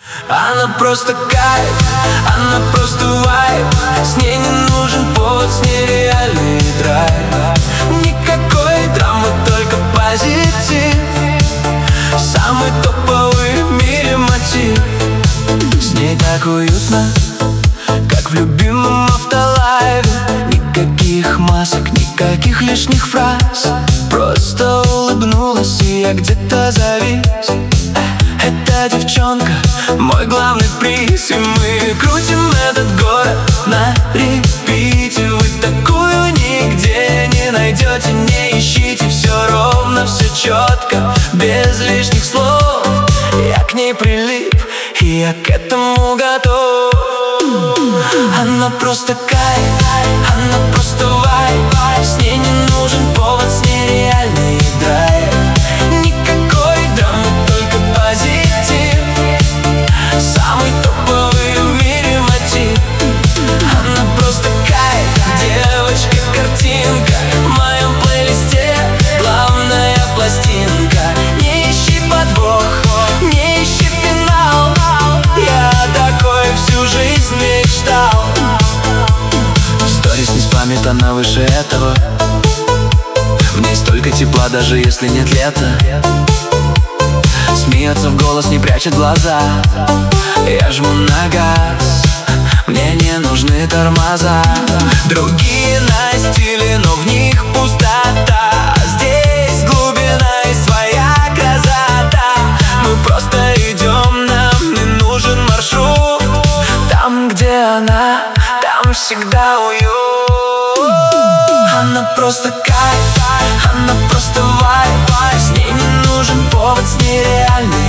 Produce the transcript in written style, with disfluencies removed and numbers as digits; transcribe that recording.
Она просто кайф, она просто вайб. С ней не нужен повод, с ней реальный драйв. Никакой драмы, только позитив. Самый топовый в мире мотив. С ней так уютно, как в любимом автолайве. Никаких масок, никаких лишних фраз. Просто улыбнулась, и я где-то завис. Эта девчонка мой главный приз. И мы крутим этот город на репите. Вы такую нигде не найдете, не ищите. Все ровно, все четко, без лишних слов. Я к ней прилип, и я к этому готов. Она просто кайф, она просто вайб. С ней не нужен повод, с ней реальный драйв. Никакой драмы, только позитив. Самый топовый в мире мотив. Она просто кайф, девочка-картинка. В моем плейлисте главная пластинка. Не ищи подвох, не ищи финал. Я такой всю жизнь мечтал. Сторис не спамит, она выше этого. В ней столько тепла, даже если нет лета. Смеется в голос, не прячет глаза. Я жму на газ, мне не нужны тормоза. Другие на стиле, но в них пустота. Здесь глубина и своя красота. Мы просто идем, нам не нужен маршрут. Там, где она, там всегда уют. Она просто кайф, она просто вайб. С ней не нужен повод, с ней реальный